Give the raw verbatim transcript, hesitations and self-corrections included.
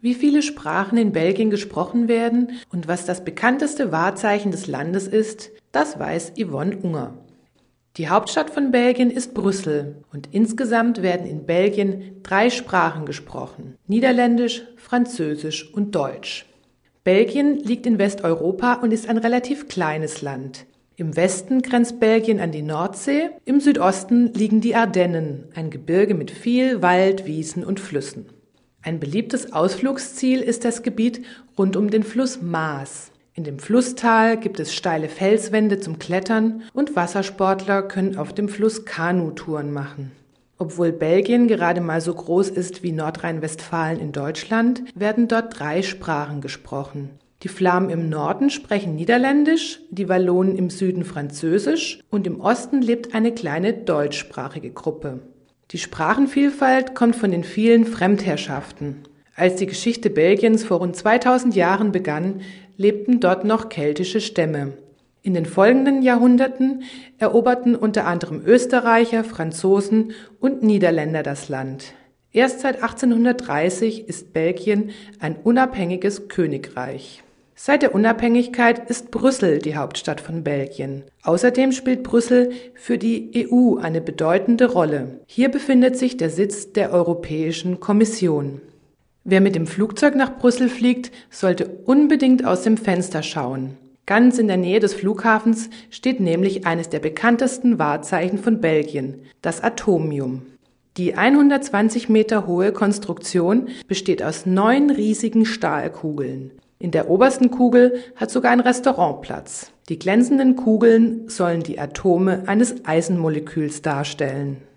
Wie viele Sprachen in Belgien gesprochen werden und was das bekannteste Wahrzeichen des Landes ist, das weiß Yvonne Unger. Die Hauptstadt von Belgien ist Brüssel und insgesamt werden in Belgien drei Sprachen gesprochen: Niederländisch, Französisch und Deutsch. Belgien liegt in Westeuropa und ist ein relativ kleines Land. Im Westen grenzt Belgien an die Nordsee, im Südosten liegen die Ardennen, ein Gebirge mit viel Wald, Wiesen und Flüssen. Ein beliebtes Ausflugsziel ist das Gebiet rund um den Fluss Maas. In dem Flusstal gibt es steile Felswände zum Klettern und Wassersportler können auf dem Fluss Kanutouren machen. Obwohl Belgien gerade mal so groß ist wie Nordrhein-Westfalen in Deutschland, werden dort drei Sprachen gesprochen. Die Flamen im Norden sprechen Niederländisch, die Wallonen im Süden Französisch und im Osten lebt eine kleine deutschsprachige Gruppe. Die Sprachenvielfalt kommt von den vielen Fremdherrschaften. Als die Geschichte Belgiens vor rund zweitausend Jahren begann, lebten dort noch keltische Stämme. In den folgenden Jahrhunderten eroberten unter anderem Österreicher, Franzosen und Niederländer das Land. Erst seit achtzehnhundertdreißig ist Belgien ein unabhängiges Königreich. Seit der Unabhängigkeit ist Brüssel die Hauptstadt von Belgien. Außerdem spielt Brüssel für die E U eine bedeutende Rolle. Hier befindet sich der Sitz der Europäischen Kommission. Wer mit dem Flugzeug nach Brüssel fliegt, sollte unbedingt aus dem Fenster schauen. Ganz in der Nähe des Flughafens steht nämlich eines der bekanntesten Wahrzeichen von Belgien, das Atomium. Die hundertzwanzig Meter hohe Konstruktion besteht aus neun riesigen Stahlkugeln. In der obersten Kugel hat sogar ein Restaurant Platz. Die glänzenden Kugeln sollen die Atome eines Eisenmoleküls darstellen.